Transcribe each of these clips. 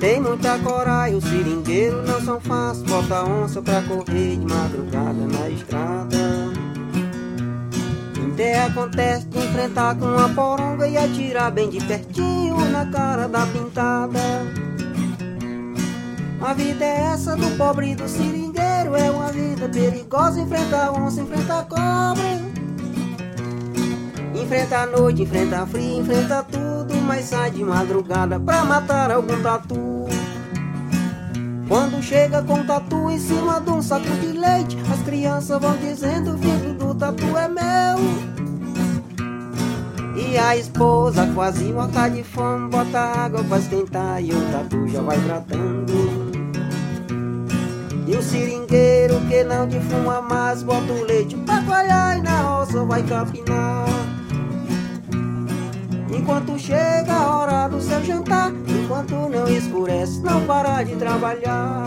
Tem muita coragem, o seringueiro não são fáceis. Bota onça pra correr de madrugada na estrada. Até acontece de enfrentar com uma poronga e atirar bem de pertinho na cara da pintada. A vida é essa do pobre do seringueiro, é uma vida perigosa. Enfrentar onça, enfrentar cobra, enfrenta a noite, enfrenta frio, enfrenta tudo, mas sai de madrugada pra matar algum tatu. Quando chega com tatu em cima de um saco de leite, as crianças vão dizendo: filho do tatu é meu. E a esposa quase morta de fome bota água pra esquentar e o tatu já vai tratando. E o seringueiro que não defuma mais bota o leite pra coalhar e na roça vai capinar. Enquanto chega a hora do seu jantar, enquanto não escurece, não para de trabalhar.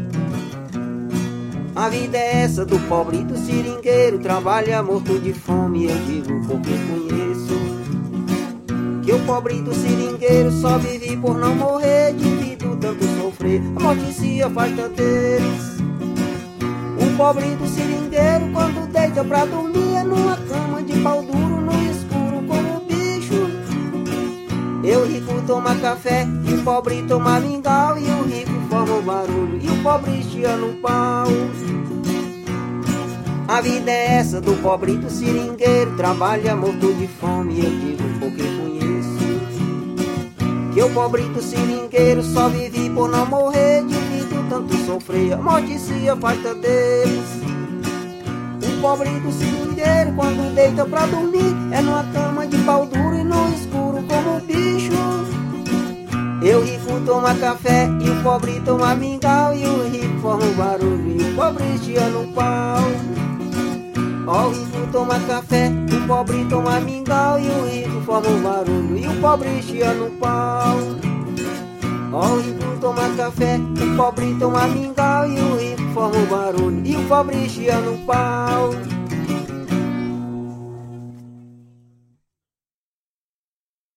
A vida é essa do pobre do seringueiro, trabalha morto de fome, eu digo porque conheço. Que o pobre do seringueiro só vive por não morrer, devido tanto sofrer, a morte se afasta deles. O pobre do seringueiro quando deita pra dormir é numa cama de pau duro, no escuro como bicho. E o rico toma café, e o pobre toma mingau, e o rico forma o barulho, e o pobre estia no pau. A vida é essa do pobre do seringueiro, trabalha morto de fome, eu digo porque conheço. Que o pobre do seringueiro só vive por não morrer, devido tanto sofrer, a morte se afasta deles. O pobre do seringueiro quando deita pra dormir é numa cama de pau duro e no escuro como bicho. E o rico toma café e o pobre toma mingau, e o rico forma um barulho e o pobre estia no pau. Ó, o rico toma café, o pobre toma mingau, e o rico forma um barulho e o pobre estia no pau. Ó, o rico toma café, o pobre toma mingau, e o rico forma um barulho e o pobre estia no pau.